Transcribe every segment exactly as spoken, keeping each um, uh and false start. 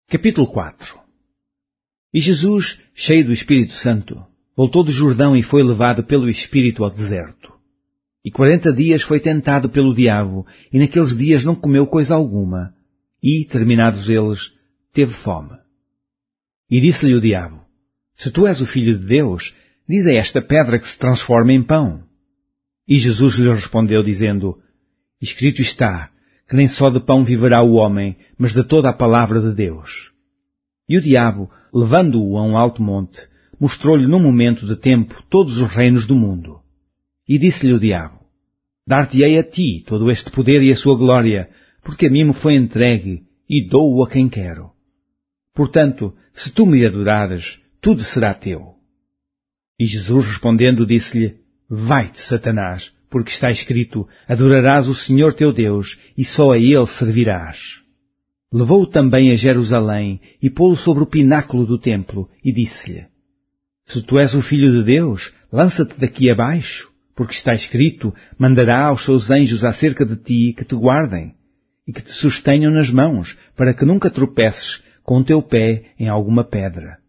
Capítulo quatro. E Jesus, cheio do Espírito Santo, voltou do Jordão e foi levado pelo Espírito ao deserto. E quarenta dias foi tentado pelo diabo, e naqueles dias não comeu coisa alguma, e, terminados eles, teve fome. E disse-lhe o diabo: Se tu és o Filho de Deus, diz a esta pedra que se transforme em pão. E Jesus lhe respondeu, dizendo: Escrito está, que nem só de pão viverá o homem, mas de toda a palavra de Deus. E o diabo, levando-o a um alto monte, mostrou-lhe num momento de tempo todos os reinos do mundo. E disse-lhe o diabo: Dar-te-ei a ti todo este poder e a sua glória, porque a mim me foi entregue, e dou-o a quem quero. Portanto, se tu me adorares, tudo será teu. E Jesus respondendo disse-lhe: Vai-te, Satanás, porque está escrito: Adorarás o Senhor teu Deus, e só a Ele servirás. Levou-o também a Jerusalém, e pô-lo sobre o pináculo do templo, e disse-lhe: Se tu és o Filho de Deus, lança-te daqui abaixo, porque está escrito: Mandará aos seus anjos acerca de ti que te guardem, e que te sustenham nas mãos, para que nunca tropeces com o teu pé em alguma pedra.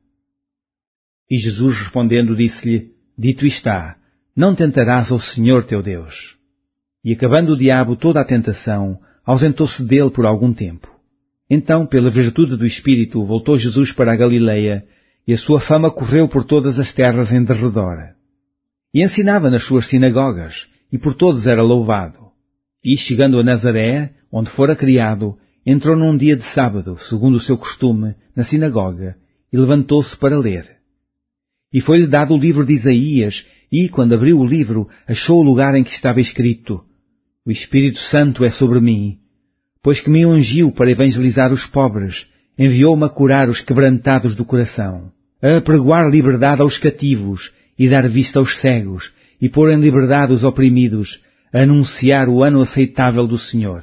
E Jesus respondendo disse-lhe: Dito está, não tentarás ao Senhor teu Deus. E acabando o diabo toda a tentação, ausentou-se dele por algum tempo. Então, pela virtude do Espírito, voltou Jesus para a Galileia, e a sua fama correu por todas as terras em derredor. E ensinava nas suas sinagogas, e por todos era louvado. E, chegando a Nazaré, onde fora criado, entrou num dia de sábado, segundo o seu costume, na sinagoga, e levantou-se para ler. E foi-lhe dado o livro de Isaías, e, quando abriu o livro, achou o lugar em que estava escrito: O Espírito Santo é sobre mim, pois que me ungiu para evangelizar os pobres, enviou-me a curar os quebrantados do coração, a apregoar liberdade aos cativos, e dar vista aos cegos, e pôr em liberdade os oprimidos, a anunciar o ano aceitável do Senhor.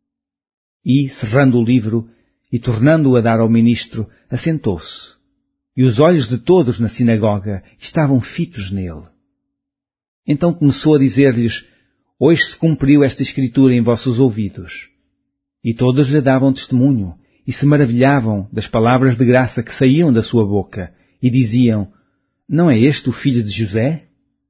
E, cerrando o livro, e tornando-o a dar ao ministro, assentou-se. E os olhos de todos na sinagoga estavam fitos nele. Então começou a dizer-lhes: Hoje se cumpriu esta escritura em vossos ouvidos. E todos lhe davam testemunho, e se maravilhavam das palavras de graça que saíam da sua boca, e diziam: Não é este o filho de José?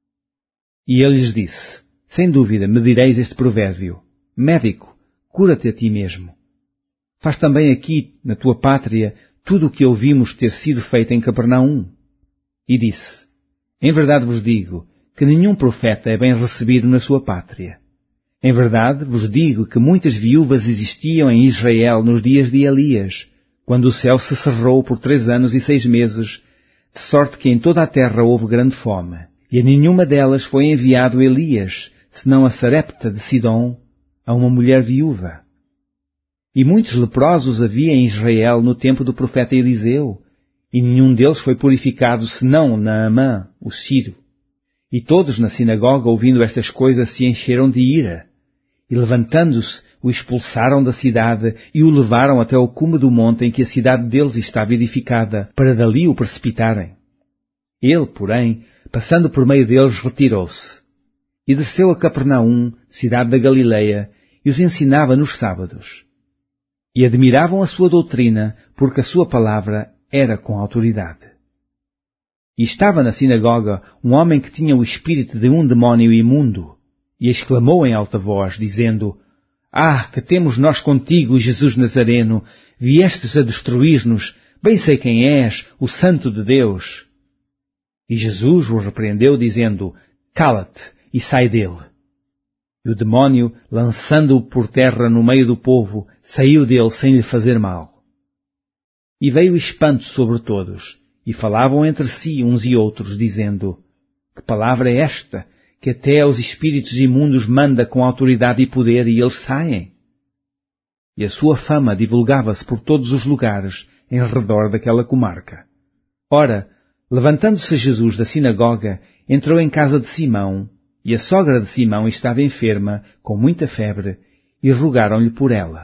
E ele lhes disse: Sem dúvida me direis este provérbio: Médico, cura-te a ti mesmo. Faz também aqui, na tua pátria, tudo o que ouvimos ter sido feito em Capernaum. E disse: Em verdade vos digo que nenhum profeta é bem recebido na sua pátria. Em verdade vos digo que muitas viúvas existiam em Israel nos dias de Elias, quando o céu se cerrou por três anos e seis meses, de sorte que em toda a terra houve grande fome, e a nenhuma delas foi enviado Elias, senão a Sarepta de Sidom, a uma mulher viúva. E muitos leprosos havia em Israel no tempo do profeta Eliseu, e nenhum deles foi purificado senão Naamã, o sírio. E todos na sinagoga, ouvindo estas coisas, se encheram de ira, e levantando-se, o expulsaram da cidade e o levaram até ao cume do monte em que a cidade deles estava edificada, para dali o precipitarem. Ele, porém, passando por meio deles, retirou-se, e desceu a Capernaum, cidade da Galileia, e os ensinava nos sábados. E admiravam a sua doutrina, porque a sua palavra era com autoridade. E estava na sinagoga um homem que tinha o espírito de um demónio imundo, e exclamou em alta voz, dizendo: Ah, que temos nós contigo, Jesus Nazareno, viestes a destruir-nos, bem sei quem és, o Santo de Deus. E Jesus o repreendeu, dizendo: Cala-te e sai dele. E o demónio, lançando-o por terra no meio do povo, saiu dele sem lhe fazer mal. E veio espanto sobre todos, e falavam entre si uns e outros, dizendo: Que palavra é esta, que até aos espíritos imundos manda com autoridade e poder, e eles saem? E a sua fama divulgava-se por todos os lugares em redor daquela comarca. Ora, levantando-se Jesus da sinagoga, entrou em casa de Simão, e a sogra de Simão estava enferma, com muita febre, e rogaram-lhe por ela.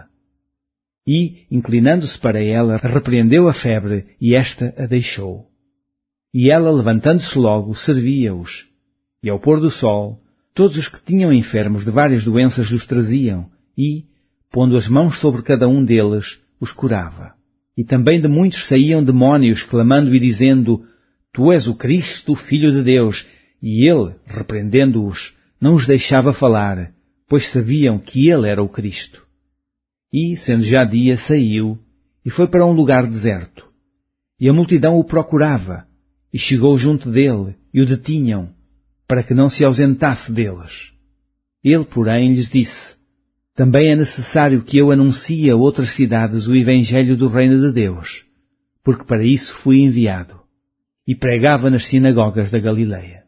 E, inclinando-se para ela, repreendeu a febre, e esta a deixou. E ela, levantando-se logo, servia-os. E ao pôr do sol, todos os que tinham enfermos de várias doenças os traziam, e, pondo as mãos sobre cada um deles, os curava. E também de muitos saíam demónios, clamando e dizendo: Tu és o Cristo, o Filho de Deus. E ele, repreendendo-os, não os deixava falar, pois sabiam que ele era o Cristo. E, sendo já dia, saiu e foi para um lugar deserto. E a multidão o procurava, e chegou junto dele, e o detinham, para que não se ausentasse deles. Ele, porém, lhes disse: Também é necessário que eu anuncie a outras cidades o Evangelho do Reino de Deus, porque para isso fui enviado. E pregava nas sinagogas da Galileia.